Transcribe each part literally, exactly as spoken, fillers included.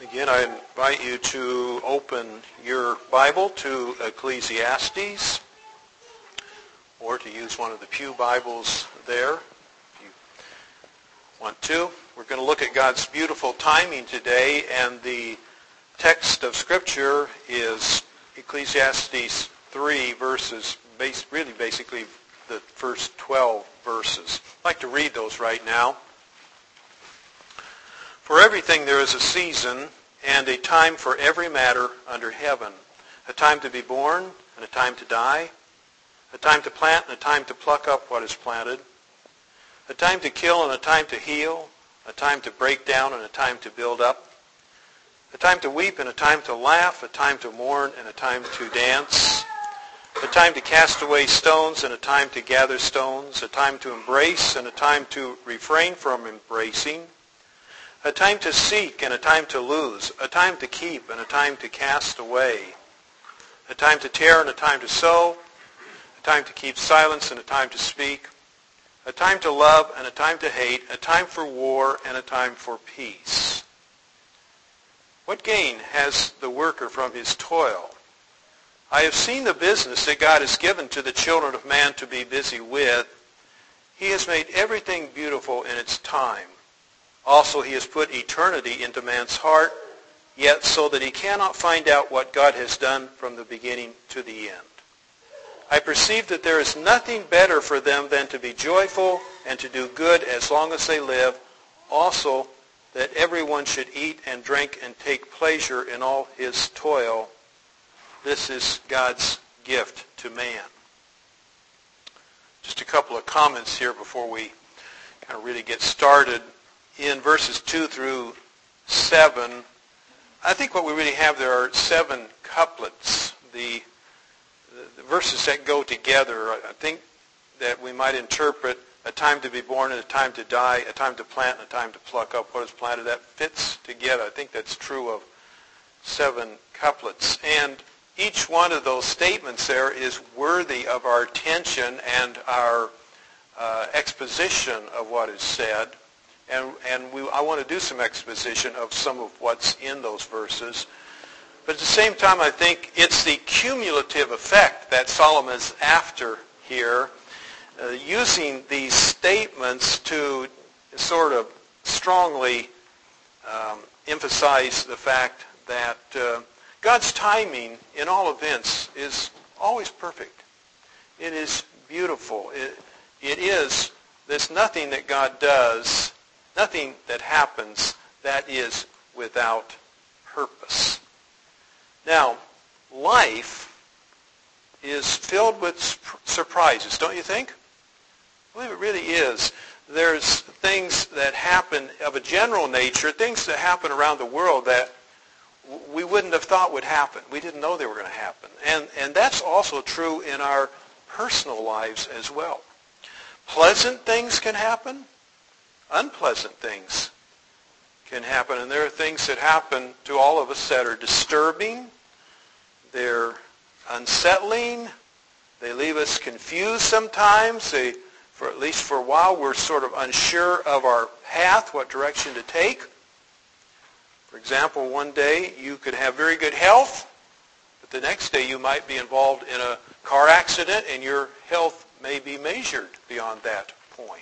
Again, I invite you to open your Bible to Ecclesiastes, or to use one of the pew Bibles there if you want to. We're going to look at God's beautiful timing today, and the text of Scripture is Ecclesiastes three verses, base, really basically the first twelve verses. I'd like to read those right now. For everything there is a season and a time for every matter under heaven, a time to be born and a time to die, a time to plant and a time to pluck up what is planted, a time to kill and a time to heal, a time to break down and a time to build up, a time to weep and a time to laugh, a time to mourn and a time to dance, a time to cast away stones and a time to gather stones, a time to embrace and a time to refrain from embracing, a time to seek and a time to lose, a time to keep and a time to cast away, a time to tear and a time to sow, a time to keep silence and a time to speak, a time to love and a time to hate, a time for war and a time for peace. What gain has the worker from his toil? I have seen the business that God has given to the children of man to be busy with. He has made everything beautiful in its time. Also, he has put eternity into man's heart, yet so that he cannot find out what God has done from the beginning to the end. I perceive that there is nothing better for them than to be joyful and to do good as long as they live. Also, that everyone should eat and drink and take pleasure in all his toil. This is God's gift to man. Just a couple of comments here before we kind of really get started. In verses two through seven, I think what we really have there are seven couplets, the, the, the verses that go together. I think that we might interpret a time to be born and a time to die, a time to plant and a time to pluck up what is planted. That fits together. I think that's true of seven couplets. And each one of those statements there is worthy of our attention and our uh, exposition of what is said. And, and we, I want to do some exposition of some of what's in those verses. But at the same time, I think it's the cumulative effect that Solomon is after here, uh, using these statements to sort of strongly um, emphasize the fact that uh, God's timing in all events is always perfect. It is beautiful. It, it is, there's nothing that God does, nothing that happens that is without purpose. Now, life is filled with surprises, don't you think? I believe it really is. There's things that happen of a general nature, things that happen around the world that we wouldn't have thought would happen. We didn't know they were going to happen. And, and that's also true in our personal lives as well. Pleasant things can happen. Unpleasant things can happen, and there are things that happen to all of us that are disturbing, they're unsettling, they leave us confused sometimes, they, for at least for a while we're sort of unsure of our path, what direction to take. For example, one day you could have very good health, but the next day you might be involved in a car accident and your health may be measured beyond that point.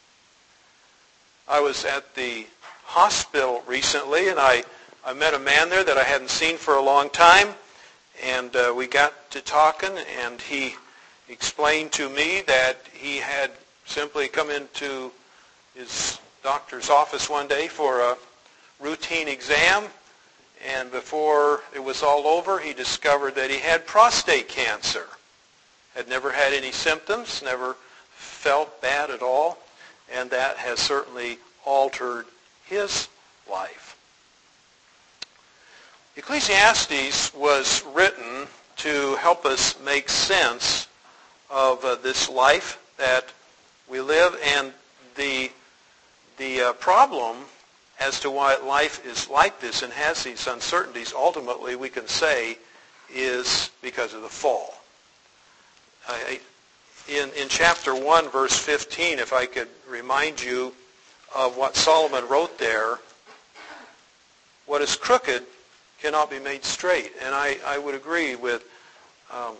I was at the hospital recently, and I, I met a man there that I hadn't seen for a long time, and uh, we got to talking, and he explained to me that he had simply come into his doctor's office one day for a routine exam, and before it was all over, he discovered that he had prostate cancer. Had never had any symptoms, never felt bad at all. And that has certainly altered his life. Ecclesiastes was written to help us make sense of uh, this life that we live, and the, the uh, problem as to why life is like this and has these uncertainties, ultimately we can say, is because of the fall. I, In, in chapter one, verse fifteen, if I could remind you of what Solomon wrote there, what is crooked cannot be made straight. And I, I would agree with um,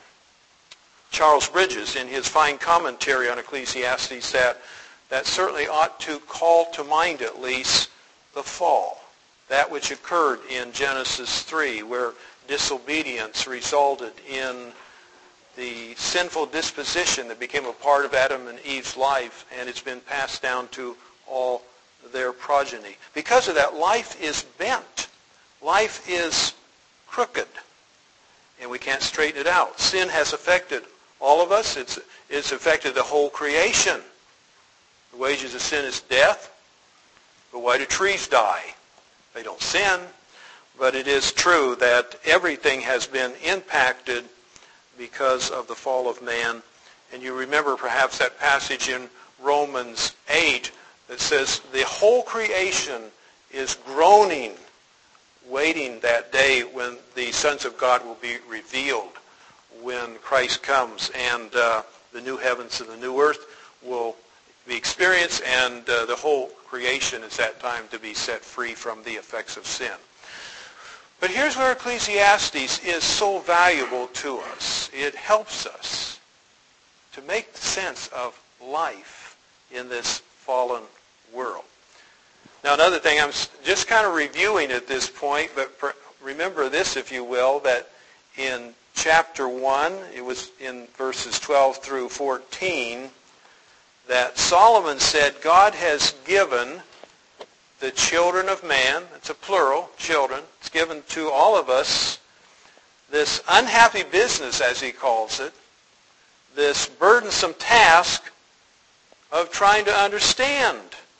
Charles Bridges in his fine commentary on Ecclesiastes that that certainly ought to call to mind at least the fall, that which occurred in Genesis three, where disobedience resulted in the sinful disposition that became a part of Adam and Eve's life, and it's been passed down to all their progeny. Because of that, life is bent. Life is crooked, and we can't straighten it out. Sin has affected all of us. It's, it's affected the whole creation. The wages of sin is death. But why do trees die? They don't sin. But it is true that everything has been impacted because of the fall of man. And you remember perhaps that passage in Romans eight that says the whole creation is groaning, waiting that day when the sons of God will be revealed, when Christ comes and uh, the new heavens and the new earth will be experienced, and uh, the whole creation is that time to be set free from the effects of sin. But here's where Ecclesiastes is so valuable to us. It helps us to make sense of life in this fallen world. Now, another thing, I'm just kind of reviewing at this point, but remember this, if you will, that in chapter one, it was in verses twelve through fourteen, that Solomon said God has given the children of man, it's a plural, children, it's given to all of us this unhappy business, as he calls it, this burdensome task of trying to understand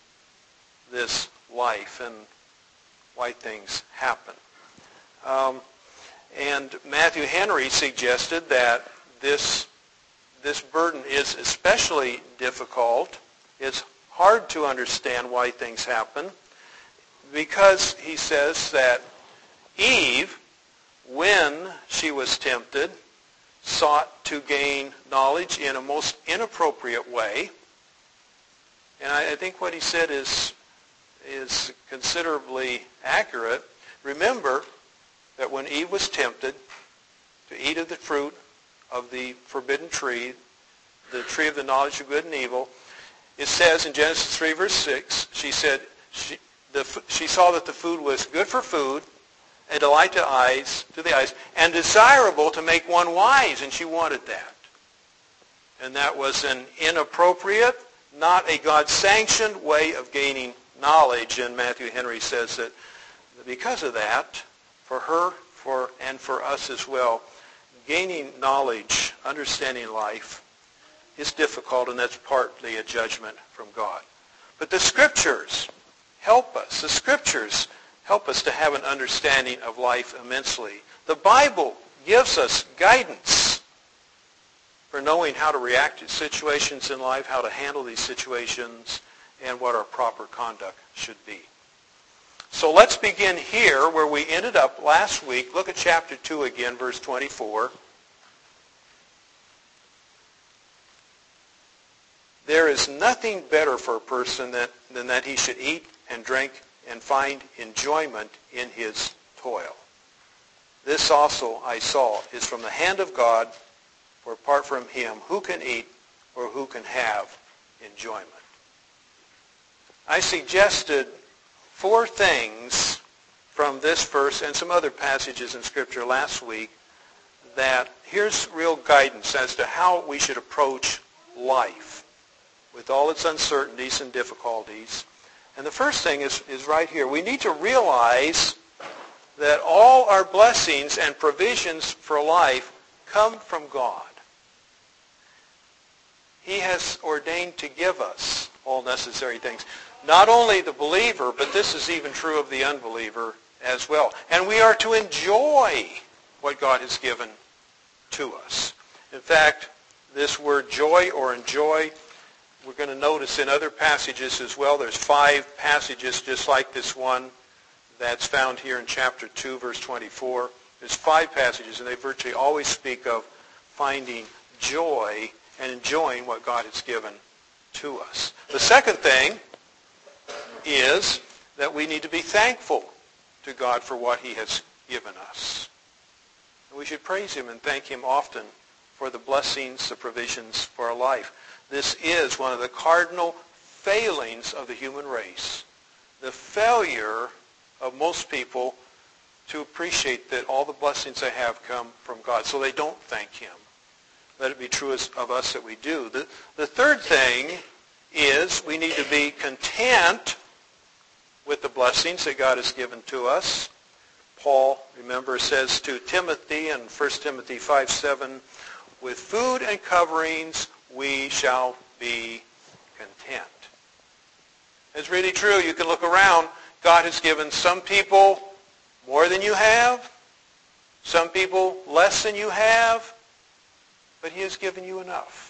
this life and why things happen. Um, and Matthew Henry suggested that this, this burden is especially difficult. It's hard to understand why things happen because he says that Eve, when she was tempted, sought to gain knowledge in a most inappropriate way. And I, I think what he said is, is considerably accurate. Remember that when Eve was tempted to eat of the fruit of the forbidden tree, the tree of the knowledge of good and evil, it says in Genesis three, verse six, she said she, the, she saw that the food was good for food, a delight to eyes, to the eyes, and desirable to make one wise, and she wanted that. And that was an inappropriate, not a God-sanctioned way of gaining knowledge. And Matthew Henry says that because of that, for her for and for us as well, gaining knowledge, understanding life, is difficult, and that's partly a judgment from God. But the Scriptures help us. The Scriptures help us to have an understanding of life immensely. The Bible gives us guidance for knowing how to react to situations in life, how to handle these situations, and what our proper conduct should be. So let's begin here where we ended up last week. Look at chapter two again, verse twenty-four. There is nothing better for a person than, than that he should eat and drink and find enjoyment in his toil. This also I saw is from the hand of God, for apart from him, who can eat or who can have enjoyment? I suggested four things from this verse and some other passages in Scripture last week that here's real guidance as to how we should approach life with all its uncertainties and difficulties. And the first thing is, is right here. We need to realize that all our blessings and provisions for life come from God. He has ordained to give us all necessary things. Not only the believer, but this is even true of the unbeliever as well. And we are to enjoy what God has given to us. In fact, this word joy or enjoy, we're going to notice in other passages as well. There's five passages just like this one that's found here in chapter two, verse twenty-four. There's five passages, and they virtually always speak of finding joy and enjoying what God has given to us. The second thing is that we need to be thankful to God for what he has given us. And we should praise him and thank him often for the blessings, the provisions for our life. This is one of the cardinal failings of the human race. The failure of most people to appreciate that all the blessings they have come from God, so they don't thank him. Let it be true of us that we do. The, the third thing is we need to be content with the blessings that God has given to us. Paul, remember, says to Timothy in First Timothy five seven, with food and coverings we shall be content. It's really true. You can look around. God has given some people more than you have, some people less than you have, but he has given you enough.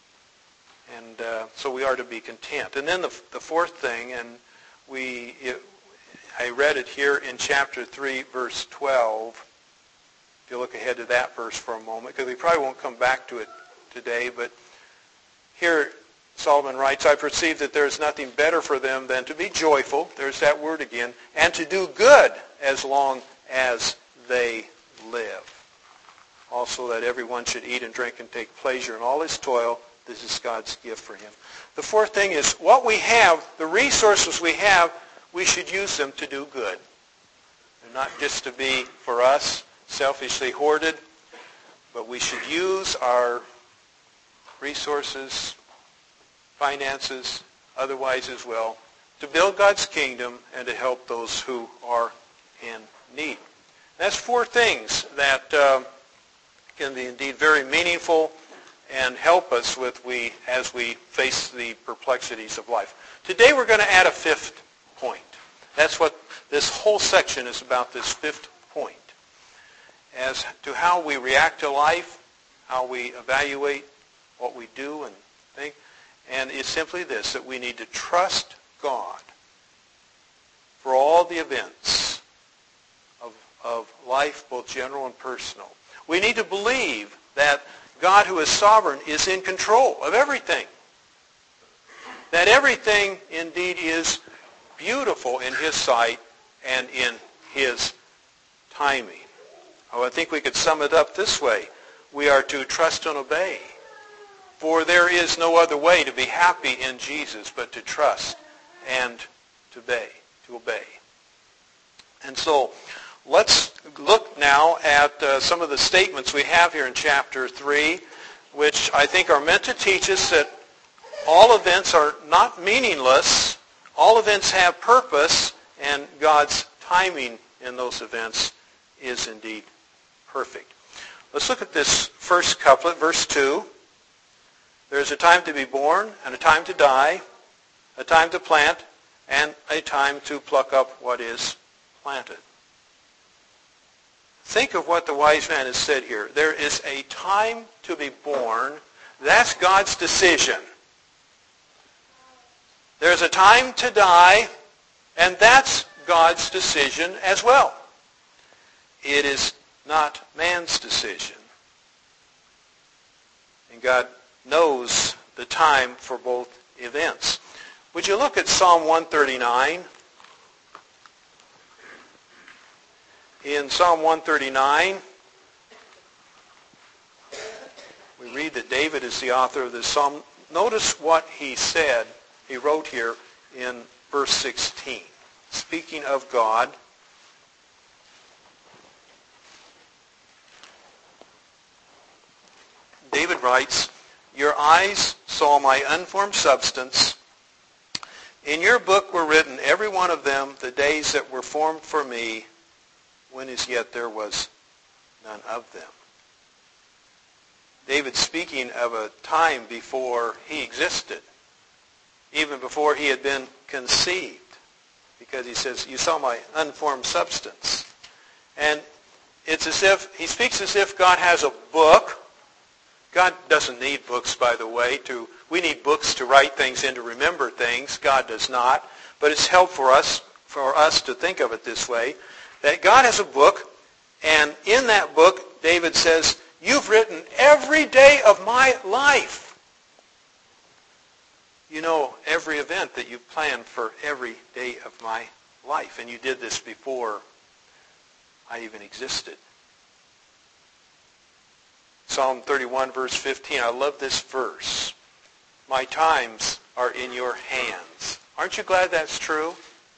And uh, so we are to be content. And then the, the fourth thing, and we, it, I read it here in chapter three, verse twelve. If you look ahead to that verse for a moment, because we probably won't come back to it today, but here Solomon writes, I perceive that there is nothing better for them than to be joyful, there's that word again, and to do good as long as they live. Also that everyone should eat and drink and take pleasure in all his toil. This is God's gift for him. The fourth thing is what we have, the resources we have, we should use them to do good. They're not just to be, for us, selfishly hoarded, but we should use our resources, finances, otherwise as well, to build God's kingdom and to help those who are in need. That's four things that uh, can be indeed very meaningful and help us with we as we face the perplexities of life. Today we're going to add a fifth point. That's what this whole section is about, this fifth point, as to how we react to life, how we evaluate what we do and think. And it's simply this, that we need to trust God for all the events of, of life, both general and personal. We need to believe that God, who is sovereign, is in control of everything. That everything indeed is beautiful in his sight and in his timing. Oh, I think we could sum it up this way. We are to trust and obey. For there is no other way to be happy in Jesus but to trust and to obey. To obey. And so, let's look now at uh, some of the statements we have here in chapter three, which I think are meant to teach us that all events are not meaningless. All events have purpose, and God's timing in those events is indeed perfect. Let's look at this first couplet, verse two. There is a time to be born and a time to die, a time to plant and a time to pluck up what is planted. Think of what the wise man has said here. There is a time to be born. That's God's decision. There's a time to die, and that's God's decision as well. It is not man's decision. And God knows the time for both events. Would you look at Psalm one thirty-nine? In Psalm one thirty-nine, we read that David is the author of this psalm. Notice what he said, he wrote here in verse sixteen. Speaking of God, David writes, your eyes saw my unformed substance. In your book were written, every one of them, the days that were formed for me, when as yet there was none of them. David speaking of a time before he existed, even before he had been conceived, because he says, you saw my unformed substance. And it's as if, he speaks as if God has a book. God doesn't need books, by the way. To we need books to write things and to remember things. God does not. But it's helpful for us, for us to think of it this way, that God has a book, and in that book, David says, you've written every day of my life. You know every event that you've planned for every day of my life. And you did this before I even existed. Psalm thirty-one, verse fifteen. I love this verse. My times are in your hands. Aren't you glad that's true?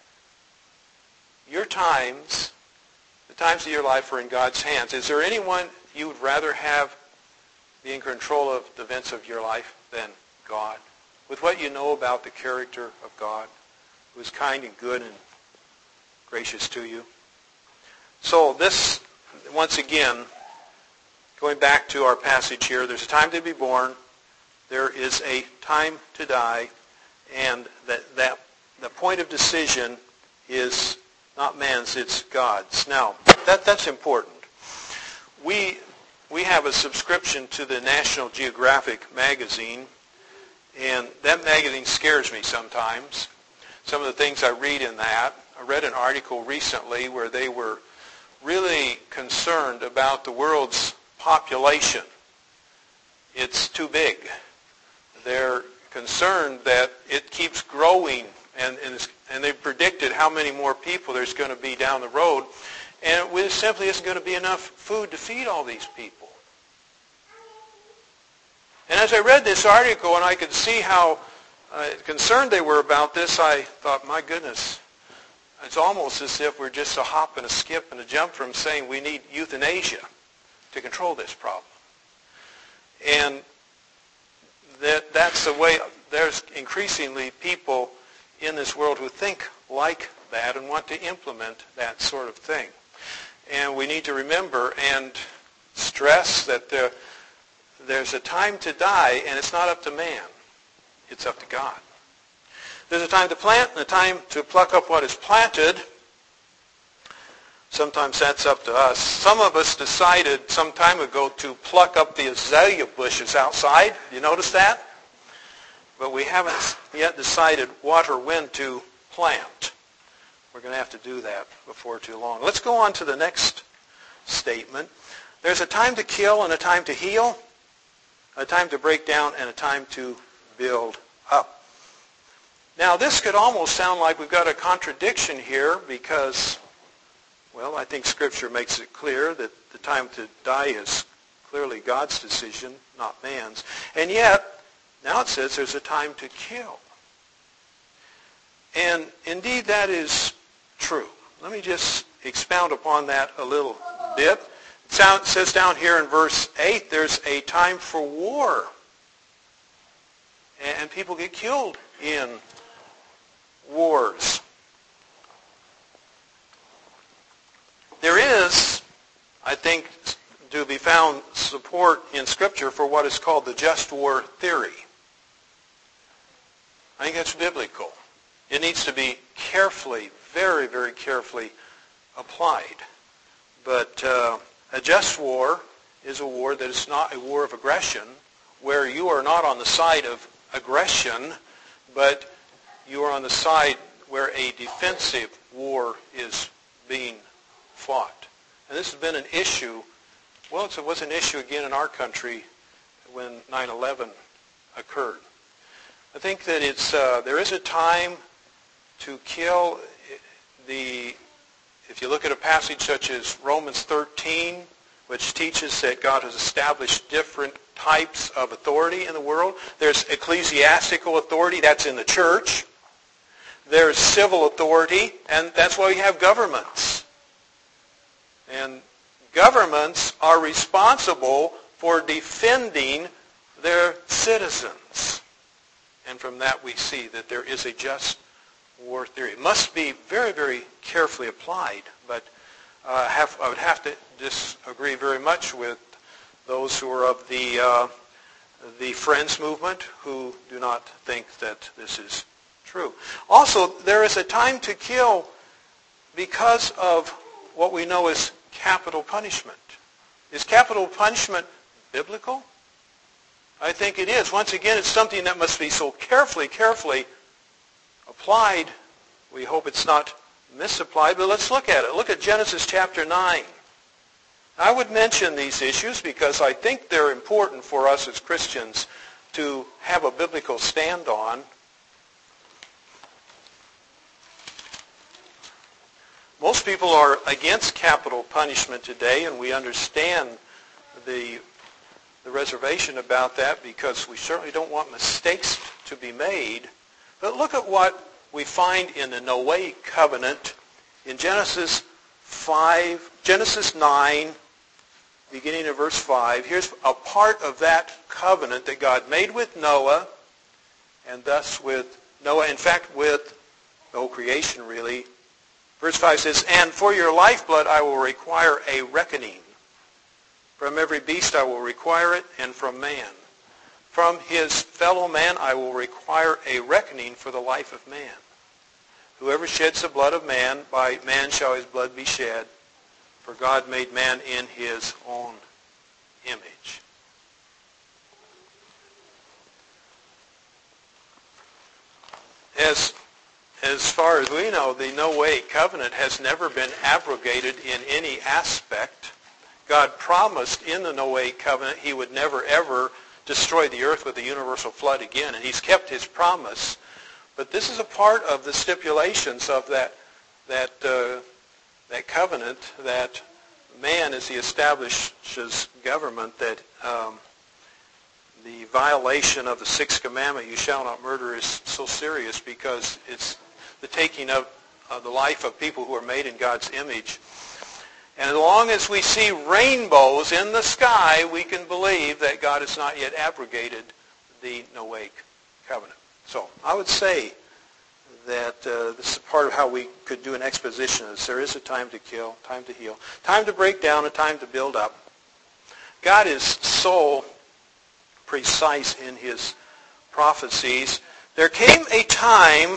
Your times, the times of your life are in God's hands. Is there anyone you would rather have be in control of the events of your life than God? With what you know about the character of God, who is kind and good and gracious to you. So this, once again, going back to our passage here, there's a time to be born, there is a time to die, and that, that the point of decision is not man's, it's God's. Now, that, that's important. We, we have a subscription to the National Geographic magazine, and that magazine scares me sometimes. Some of the things I read in that. I read an article recently where they were really concerned about the world's population. It's too big. They're concerned that it keeps growing, and, and, and they predicted how many more people there's going to be down the road, and it simply isn't going to be enough food to feed all these people. And as I read this article and I could see how uh, concerned they were about this, I thought, my goodness, it's almost as if we're just a hop and a skip and a jump from saying we need euthanasia to control this problem. And that that's the way, there's increasingly people in this world who think like that and want to implement that sort of thing. And we need to remember and stress that there, there's a time to die, and it's not up to man. It's up to God. There's a time to plant and a time to pluck up what is planted. Sometimes that's up to us. Some of us decided some time ago to pluck up the azalea bushes outside. You notice that? But we haven't yet decided what or when to plant. We're going to have to do that before too long. Let's go on to the next statement. There's a time to kill and a time to heal, a time to break down and a time to build up. Now, this could almost sound like we've got a contradiction here because, well, I think Scripture makes it clear that the time to die is clearly God's decision, not man's. And yet, now it says there's a time to kill. And indeed, that is true. Let me just expound upon that a little bit. It says down here in verse eight, there's a time for war. And people get killed in wars. There is, I think, to be found support in Scripture for what is called the just war theory. I think that's biblical. It needs to be carefully, very, very carefully applied. But uh, a just war is a war that is not a war of aggression, where you are not on the side of aggression, but you are on the side where a defensive war is being fought. And this has been an issue, well, it was an issue again in our country when nine eleven occurred. I think that it's uh, there is a time to kill. The if you look at a passage such as Romans thirteen, which teaches that God has established different types of authority in the world. There's ecclesiastical authority, that's in the church. There's civil authority, and that's why we have governments. And governments are responsible for defending their citizens. And from that we see that there is a just war theory. It must be very, very carefully applied, but uh, have, I would have to disagree very much with those who are of the uh, the Friends movement who do not think that this is true. Also, there is a time to kill because of what we know as capital punishment. Is capital punishment biblical? I think it is. Once again, it's something that must be so carefully, carefully applied. We hope it's not misapplied, but let's look at it. Look at Genesis chapter nine. I would mention these issues because I think they're important for us as Christians to have a biblical stand on. Most Most people are against capital punishment today, and we understand the, the reservation about that because we certainly don't want mistakes to be made. But look at what we find in the Noahic covenant in Genesis five, Genesis nine, beginning of verse five. Here's a part of that covenant that God made with Noah, and thus with Noah, in fact, with the whole creation, really. Verse five says, "And for your lifeblood I will require a reckoning. From every beast I will require it, and from man. From his fellow man I will require a reckoning for the life of man. Whoever sheds the blood of man, by man shall his blood be shed. For God made man in his own image." As, as far as we know, the Noahic covenant has never been abrogated in any aspect. God promised in the Noahic covenant he would never ever destroy the earth with a universal flood again, and he's kept his promise. But this is a part of the stipulations of that that uh, that covenant, that man, as he establishes government, that um, the violation of the sixth commandment, "You shall not murder," is so serious because it's the taking of, of the life of people who are made in God's image. And as long as we see rainbows in the sky, we can believe that God has not yet abrogated the Noahic covenant. So I would say that uh, this is part of how we could do an exposition of this. There is a time to kill, time to heal, time to break down, a time to build up. God is so precise in his prophecies. There came a time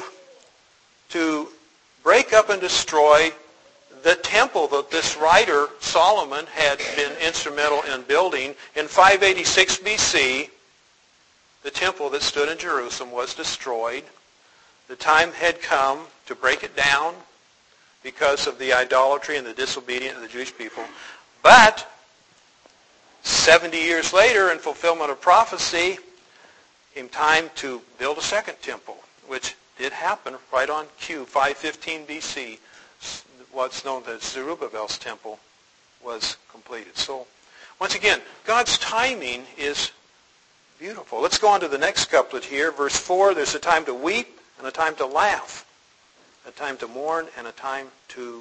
to break up and destroy the temple that this writer, Solomon, had been instrumental in building. In five eighty-six B C, the temple that stood in Jerusalem was destroyed. The time had come to break it down because of the idolatry and the disobedience of the Jewish people. But seventy years later, in fulfillment of prophecy, came time to build a second temple, which did happen right on cue. five fifteen B C, what's known as Zerubbabel's temple was completed. So, once again, God's timing is beautiful. Let's go on to the next couplet here. Verse four, "There's a time to weep and a time to laugh, a time to mourn and a time to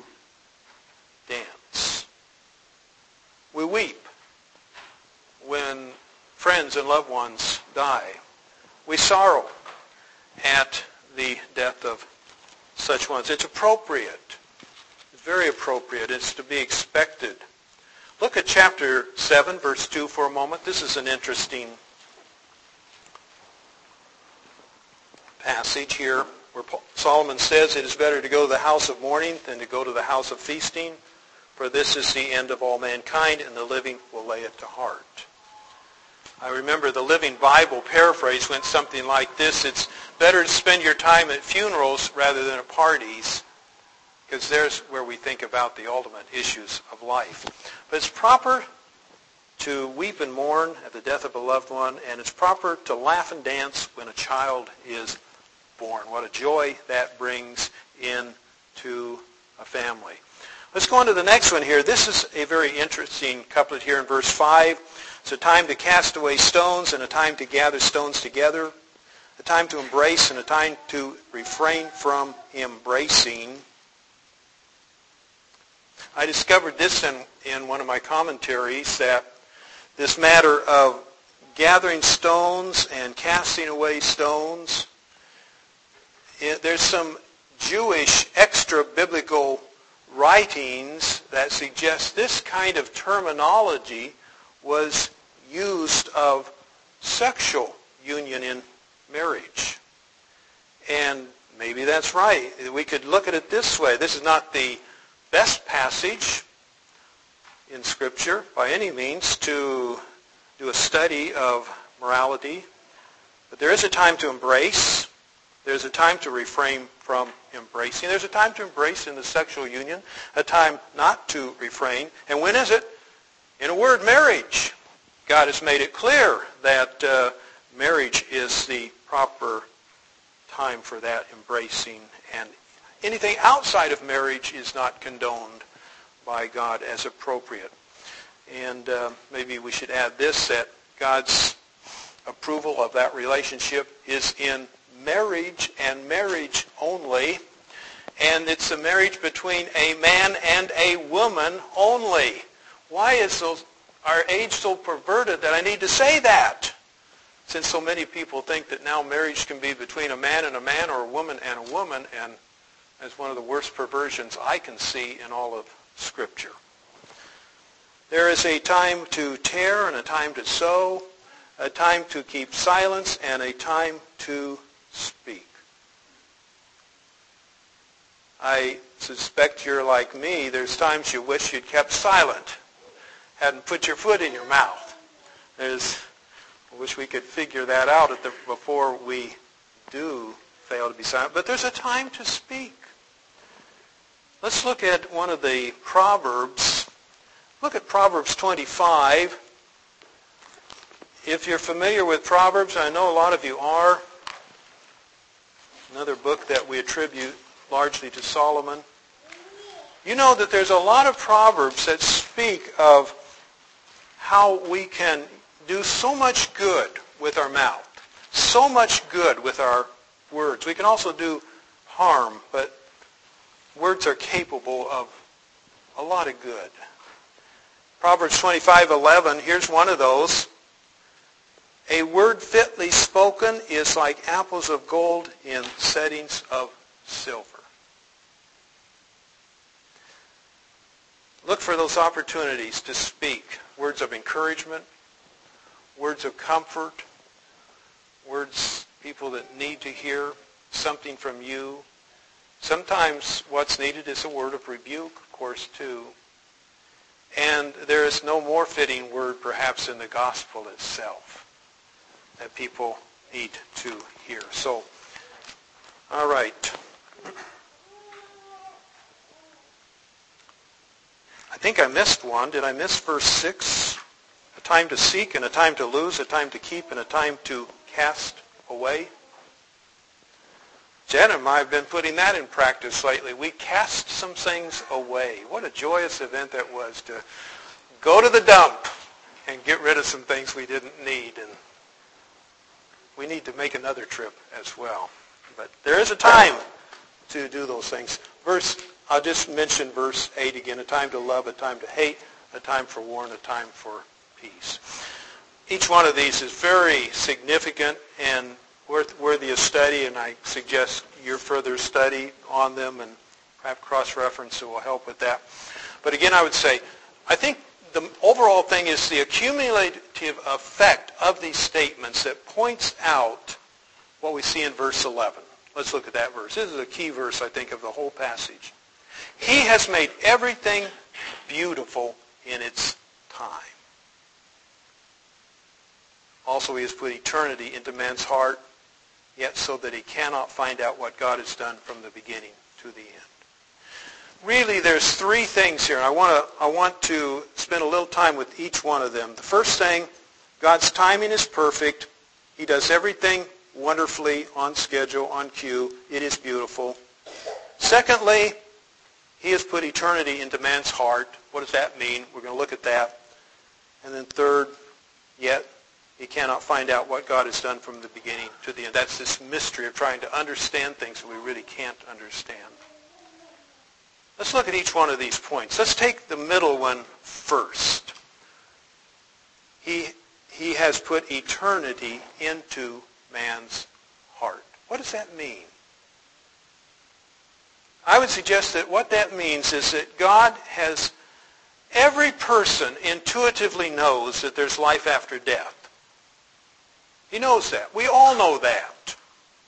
dance." We weep when friends and loved ones die. We sorrow at the death of such ones. It's appropriate. It's very appropriate. It's to be expected. Look at chapter seven, verse two for a moment. This is an interesting passage here where Solomon says, "It is better to go to the house of mourning than to go to the house of feasting, for this is the end of all mankind, and the living will lay it to heart." I remember the Living Bible paraphrase went something like this: "It's better to spend your time at funerals rather than at parties," because there's where we think about the ultimate issues of life. But it's proper to weep and mourn at the death of a loved one, and it's proper to laugh and dance when a child is born. What a joy that brings into a family. Let's go on to the next one here. This is a very interesting couplet here in verse five. It's a time to cast away stones and a time to gather stones together, a time to embrace and a time to refrain from embracing. I discovered this in, in one of my commentaries, that this matter of gathering stones and casting away stones, it, there's some Jewish extra-biblical writings that suggest this kind of terminology was used of sexual union in marriage. And maybe that's right. We could look at it this way. This is not the best passage in Scripture by any means to do a study of morality. But there is a time to embrace. There's a time to refrain from embracing. There's a time to embrace in the sexual union, a time not to refrain. And when is it? In a word, marriage. God has made it clear that uh, marriage is the proper time for that embracing and anything outside of marriage is not condoned by God as appropriate. And uh, maybe we should add this, that God's approval of that relationship is in marriage and marriage only. And it's a marriage between a man and a woman only. Why is those, our age so perverted that I need to say that? Since so many people think that now marriage can be between a man and a man or a woman and a woman, and that's one of the worst perversions I can see in all of Scripture. There is a time to tear and a time to sow, a time to keep silence and a time to speak. I suspect you're like me. There's times you wish you'd kept silent, hadn't put your foot in your mouth. There's, I wish we could figure that out at the, before we do fail to be silent. But there's a time to speak. Let's look at one of the Proverbs. Look at Proverbs twenty-five. If you're familiar with Proverbs, I know a lot of you are. Another book that we attribute largely to Solomon. You know that there's a lot of Proverbs that speak of how we can do so much good with our mouth, so much good with our words. We can also do harm, but words are capable of a lot of good. Proverbs twenty-five eleven, here's one of those. A word fitly spoken is like apples of gold in settings of silver. Look for those opportunities to speak words of encouragement, words of comfort, words people that need to hear something from you. Sometimes what's needed is a word of rebuke, of course, too. And there is no more fitting word, perhaps, in the gospel itself that people need to hear. So, all right. I think I missed one. Did I miss verse six? A time to seek and a time to lose, a time to keep and a time to cast away. Jen and I have been putting that in practice lately. We cast some things away. What a joyous event that was to go to the dump and get rid of some things we didn't need. And we need to make another trip as well. But there is a time to do those things. Verse, I'll just mention verse eight again. A time to love, a time to hate, a time for war, and a time for peace. Each one of these is very significant and worth, worthy of study, and I suggest your further study on them and perhaps cross-reference will help with that. But again, I would say, I think the overall thing is the accumulative effect of these statements that points out what we see in verse eleven. Let's look at that verse. This is a key verse, I think, of the whole passage. He has made everything beautiful in its time. Also, he has put eternity into man's heart, yet so that he cannot find out what God has done from the beginning to the end. Really, there's three things here, and I want to I want to spend a little time with each one of them. The first thing, God's timing is perfect. He does everything wonderfully, on schedule, on cue. It is beautiful. Secondly, he has put eternity into man's heart. What does that mean? We're going to look at that. And then third, yet he cannot find out what God has done from the beginning to the end. That's this mystery of trying to understand things that we really can't understand. Let's look at each one of these points. Let's take the middle one first. He, he has put eternity into man's heart. What does that mean? I would suggest that what that means is that God has, every person intuitively knows that there's life after death. He knows that. We all know that.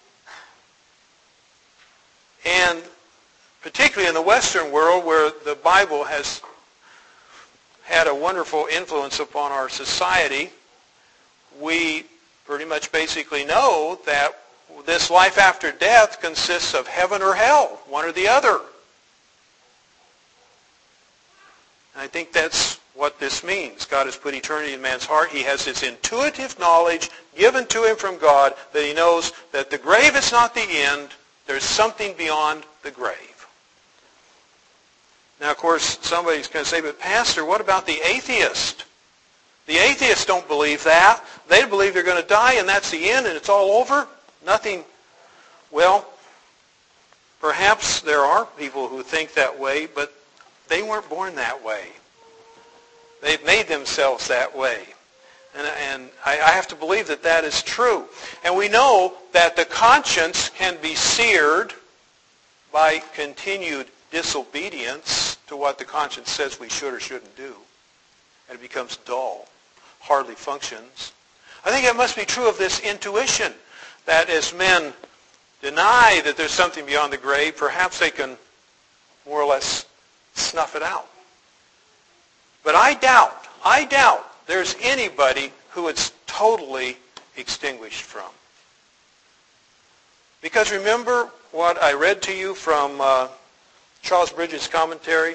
And particularly in the Western world where the Bible has had a wonderful influence upon our society, we pretty much basically know that this life after death consists of heaven or hell, one or the other. And I think that's what this means. God has put eternity in man's heart. He has this intuitive knowledge given to him from God that he knows that the grave is not the end. There's something beyond the grave. Now, of course, somebody's going to say, but Pastor, what about the atheist? The atheists don't believe that. They believe they're going to die and that's the end and it's all over. Nothing. Well, perhaps there are people who think that way, but they weren't born that way. They've made themselves that way. And, and I, I have to believe that that is true. And we know that the conscience can be seared by continued disobedience to what the conscience says we should or shouldn't do. And it becomes dull, hardly functions. I think it must be true of this intuition, that as men deny that there's something beyond the grave, perhaps they can more or less snuff it out. But I doubt, I doubt there's anybody who it's totally extinguished from. Because remember what I read to you from uh, Charles Bridges' commentary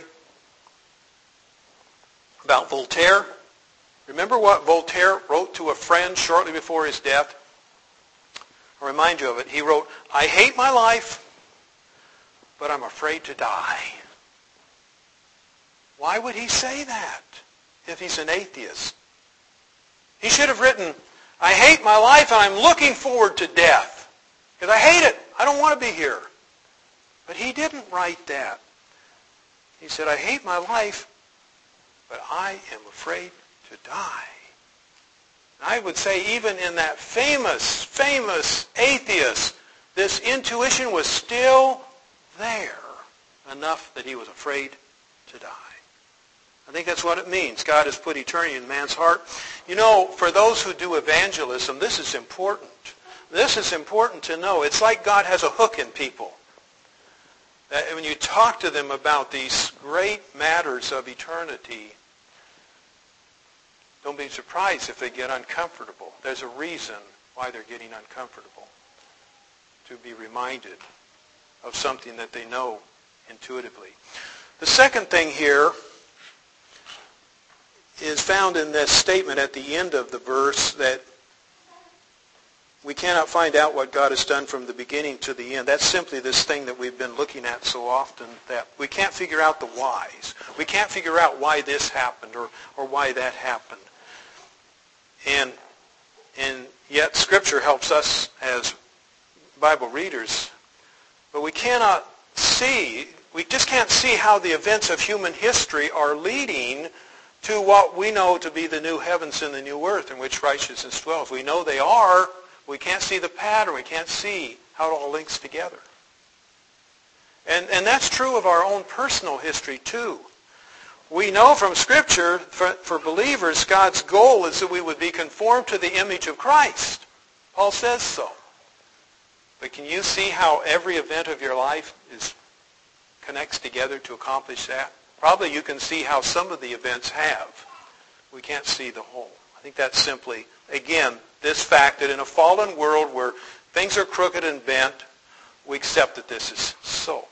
about Voltaire? Remember what Voltaire wrote to a friend shortly before his death? I'll remind you of it. He wrote, "I hate my life, but I'm afraid to die." Why would he say that if he's an atheist? He should have written, "I hate my life and I'm looking forward to death because I hate it. I don't want to be here." But he didn't write that. He said, "I hate my life, but I am afraid to die." I would say even in that famous, famous atheist, this intuition was still there enough that he was afraid to die. I think that's what it means. God has put eternity in man's heart. You know, for those who do evangelism, this is important. This is important to know. It's like God has a hook in people. That when you talk to them about these great matters of eternity, don't be surprised if they get uncomfortable. There's a reason why they're getting uncomfortable. To be reminded of something that they know intuitively. The second thing here is found in this statement at the end of the verse that we cannot find out what God has done from the beginning to the end. That's simply this thing that we've been looking at so often, that we can't figure out the whys. We can't figure out why this happened or, or why that happened. And, and yet Scripture helps us as Bible readers. But we cannot see, we just can't see how the events of human history are leading to what we know to be the new heavens and the new earth in which righteousness dwells. We know they are. We can't see the pattern. We can't see how it all links together. And, and that's true of our own personal history too. We know from Scripture, for, for believers, God's goal is that we would be conformed to the image of Christ. Paul says so. But can you see how every event of your life is connects together to accomplish that? Probably you can see how some of the events have. We can't see the whole. I think that's simply, again, this fact that in a fallen world where things are crooked and bent, we accept that this is so.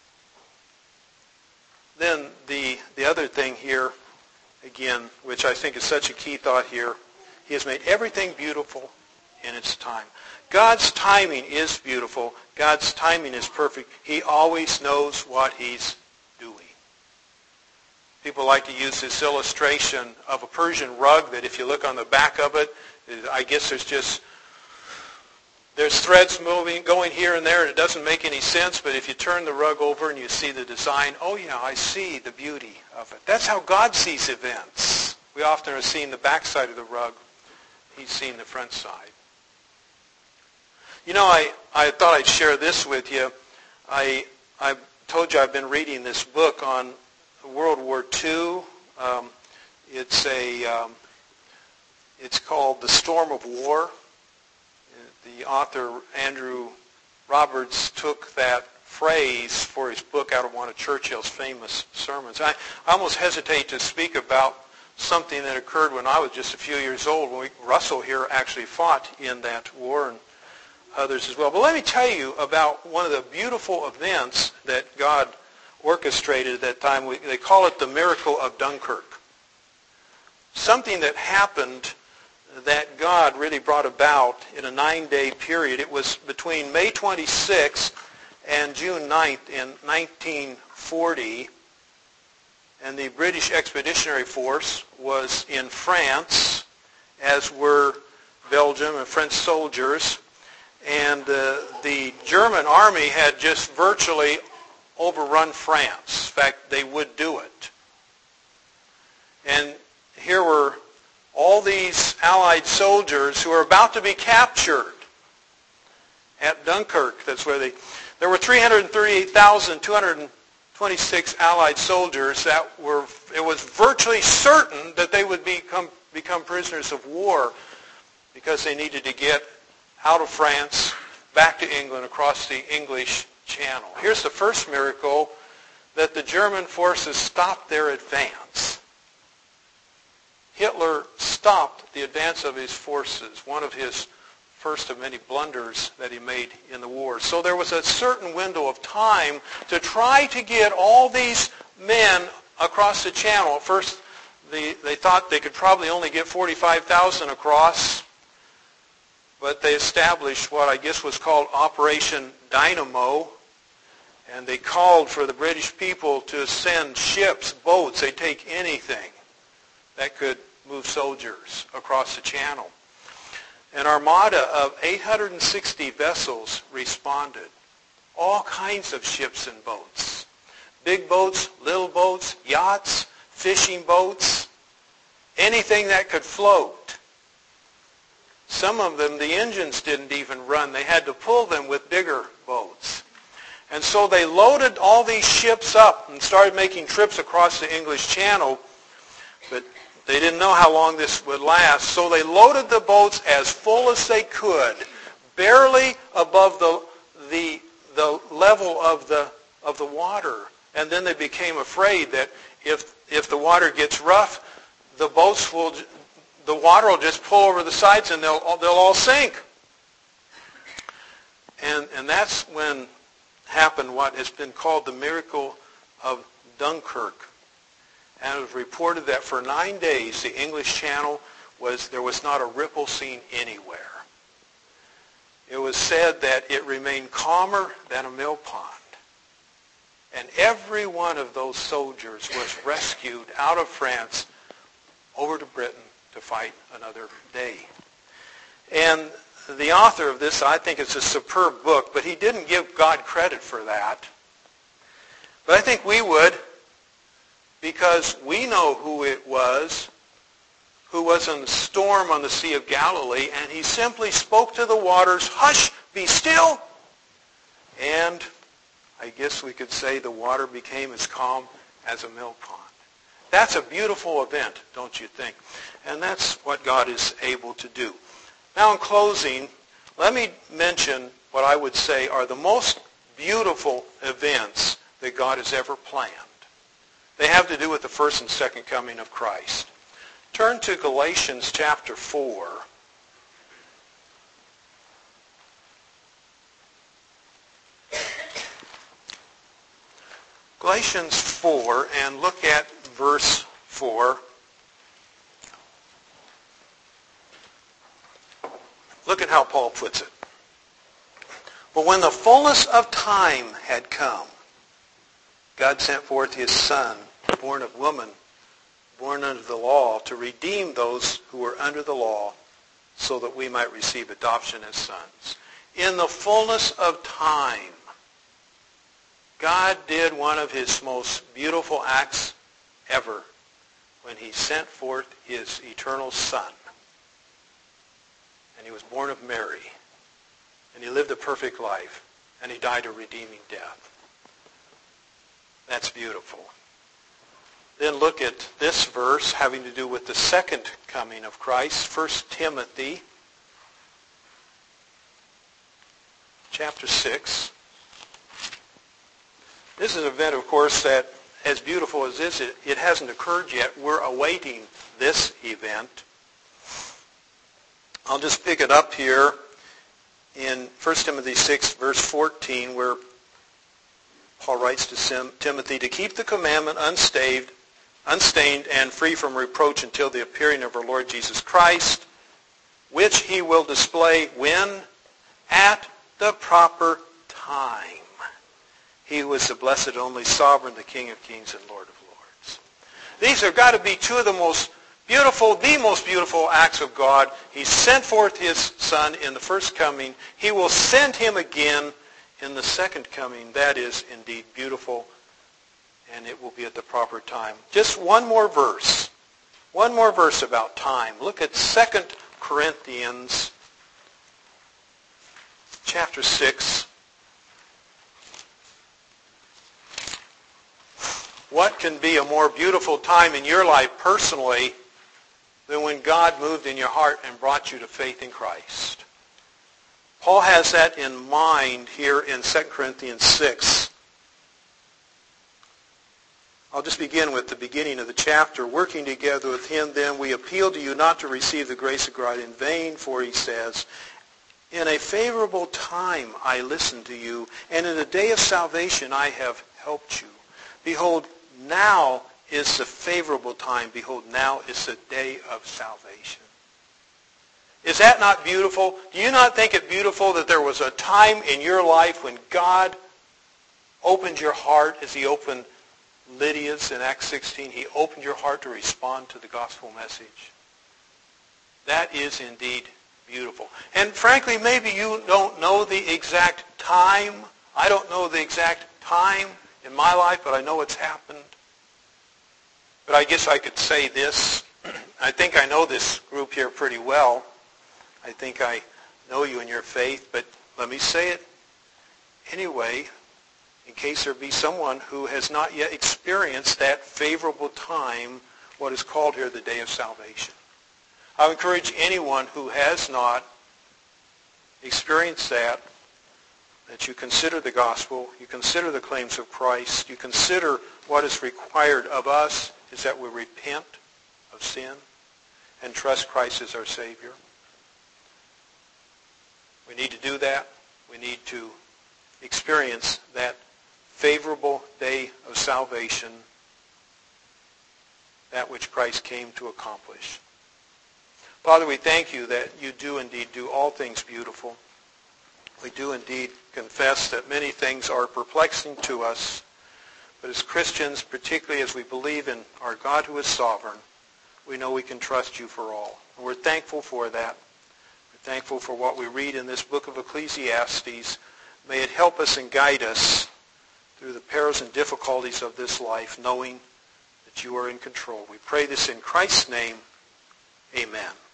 Then the, the other thing here, again, which I think is such a key thought here, He has made everything beautiful in its time. God's timing is beautiful. God's timing is perfect. He always knows what He's doing. People like to use this illustration of a Persian rug that if you look on the back of it, I guess there's just There's threads moving, going here and there, and it doesn't make any sense, but if you turn the rug over and you see the design, oh yeah, I see the beauty of it. That's how God sees events. We often are seeing the back side of the rug. He's seeing the front side. You know, I, I thought I'd share this with you. I, I told you I've been reading this book on World War Two. Um, it's, a, um, it's called The Storm of War. The author, Andrew Roberts, took that phrase for his book out of one of Churchill's famous sermons. I, I almost hesitate to speak about something that occurred when I was just a few years old, when we, Russell here actually fought in that war, and others as well. But let me tell you about one of the beautiful events that God orchestrated at that time. We, they call it the miracle of Dunkirk. Something that happened that God really brought about in a nine-day period. It was between May twenty-sixth and June ninth in nineteen forty, and the British Expeditionary Force was in France, as were Belgium and French soldiers, and uh, the German army had just virtually overrun France. In fact, they would do it. And here were all these Allied soldiers who were about to be captured at Dunkirk. That's where they... There were three hundred thirty-eight thousand two hundred twenty-six Allied soldiers that were... It was virtually certain that they would become, become prisoners of war because they needed to get out of France, back to England, across the English Channel. Here's the first miracle, that the German forces stopped their advance. Hitler stopped the advance of his forces, one of his first of many blunders that he made in the war. So there was a certain window of time to try to get all these men across the Channel. At first, they, they thought they could probably only get forty-five thousand across, but they established what I guess was called Operation Dynamo, and they called for the British people to send ships, boats, they'd take anything that could move soldiers across the Channel. An armada of eight hundred sixty vessels responded. All kinds of ships and boats. Big boats, little boats, yachts, fishing boats, anything that could float. Some of them, the engines didn't even run. They had to pull them with bigger boats. And so they loaded all these ships up and started making trips across the English Channel. But they didn't know how long this would last. So they loaded the boats as full as they could, barely above the, the, the level of the, of the water. And then they became afraid that if, if the water gets rough, the boats will... the water will just pull over the sides and they'll, they'll all sink. And, and that's when happened what has been called the miracle of Dunkirk. And it was reported that for nine days the English Channel was, there was not a ripple seen anywhere. It was said that it remained calmer than a mill pond. And every one of those soldiers was rescued out of France over to Britain to fight another day. And the author of this, I think it's a superb book, but he didn't give God credit for that. But I think we would, because we know who it was who was in the storm on the Sea of Galilee, and he simply spoke to the waters, "Hush, be still." And I guess we could say the water became as calm as a mill pond. That's a beautiful event, don't you think? And that's what God is able to do. Now in closing, let me mention what I would say are the most beautiful events that God has ever planned. They have to do with the first and second coming of Christ. Turn to Galatians chapter four. Galatians four, and look at verse four. Look at how Paul puts it. But when the fullness of time had come, God sent forth his Son, born of woman, born under the law, to redeem those who were under the law, so that we might receive adoption as sons. In the fullness of time, God did one of his most beautiful acts ever when he sent forth his eternal Son. And he was born of Mary. And he lived a perfect life. And he died a redeeming death. That's beautiful. Then look at this verse having to do with the second coming of Christ. First Timothy chapter six. This is an event, of course, that as beautiful as this, it, it hasn't occurred yet. We're awaiting this event. I'll just pick it up here in First Timothy six, verse fourteen, where Paul writes to Timothy, to keep the commandment unstained, unstained and free from reproach until the appearing of our Lord Jesus Christ, which he will display when? At the proper time. He who is the blessed and only sovereign, the King of kings and Lord of lords. These have got to be two of the most beautiful, the most beautiful acts of God. He sent forth his Son in the first coming. He will send him again in the second coming. That is indeed beautiful, and it will be at the proper time. Just one more verse. One more verse about time. Look at Second Corinthians chapter six. What can be a more beautiful time in your life personally than when God moved in your heart and brought you to faith in Christ? Paul has that in mind here in Second Corinthians six. I'll just begin with the beginning of the chapter. Working together with him, then, we appeal to you not to receive the grace of God in vain, for he says, in a favorable time I listened to you, and in the day of salvation I have helped you. Behold, now is the favorable time. Behold, now is the day of salvation. Is that not beautiful? Do you not think it beautiful that there was a time in your life when God opened your heart as he opened Lydia's in Acts sixteen? He opened your heart to respond to the gospel message. That is indeed beautiful. And frankly, maybe you don't know the exact time. I don't know the exact time in my life, but I know it's happened. But I guess I could say this. I think I know this group here pretty well. I think I know you in your faith, but let me say it anyway, in case there be someone who has not yet experienced that favorable time, what is called here the day of salvation. I would encourage anyone who has not experienced that, that you consider the gospel, you consider the claims of Christ, you consider what is required of us is that we repent of sin and trust Christ as our Savior. We need to do that. We need to experience that favorable day of salvation, that which Christ came to accomplish. Father, we thank you that you do indeed do all things beautiful. We do indeed confess that many things are perplexing to us, but as Christians, particularly as we believe in our God who is sovereign, we know we can trust you for all. And we're thankful for that. We're thankful for what we read in this book of Ecclesiastes. May it help us and guide us through the perils and difficulties of this life, knowing that you are in control. We pray this in Christ's name. Amen.